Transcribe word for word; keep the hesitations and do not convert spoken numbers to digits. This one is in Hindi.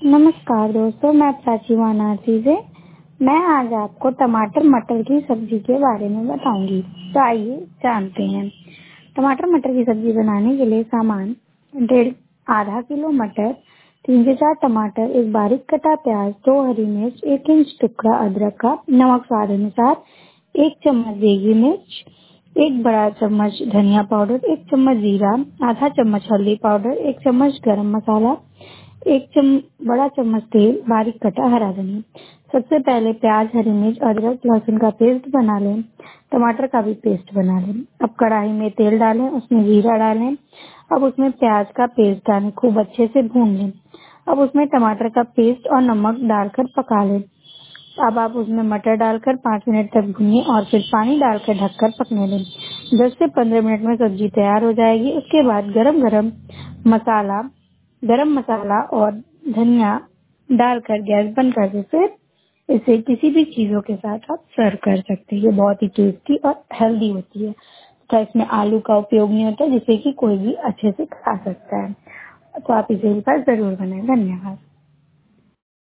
नमस्कार दोस्तों, मैं प्राची वाराणसी से। मैं आज आपको टमाटर मटर की सब्जी के बारे में बताऊंगी। तो आइए जानते हैं। टमाटर मटर की सब्जी बनाने के लिए सामान: डेढ़ आधा किलो मटर, तीन से चार टमाटर, एक बारीक कटा प्याज, दो हरी मिर्च, एक इंच टुकड़ा अदरक का, नमक स्वाद अनुसार, एक चम्मच देगी मिर्च, एक बड़ा चम्मच धनिया पाउडर, एक चम्मच जीरा, आधा चम्मच हल्दी पाउडर, एक चम्मच गरम मसाला, एक चम बड़ा चम्मच तेल, बारीक कटा हरा धनिया। सबसे पहले प्याज, हरी मिर्च, अदरक, लहसुन का पेस्ट बना लें। टमाटर का भी पेस्ट बना लें। अब कढ़ाई में तेल डालें, उसमें जीरा डालें। अब उसमें प्याज का पेस्ट डालें, खूब अच्छे से भून लें। अब उसमें टमाटर का पेस्ट और नमक डालकर पका लें। अब आप उसमें मटर डालकर पाँच मिनट तक भूनिए और फिर पानी डालकर ढककर पकने दें। दस से पंद्रह मिनट में सब्जी तैयार हो जाएगी। उसके बाद गरम गरम मसाला गरम मसाला और धनिया डालकर गैस बंद कर दें। फिर इसे किसी भी चीजों के साथ आप सर्व कर सकते हैं। ये बहुत ही टेस्टी और हेल्दी होती है। तो इसमें आलू का उपयोग नहीं होता, जिससे कि कोई भी अच्छे से खा सकता है। तो आप इसे एक बार जरूर बनाएं। धन्यवाद।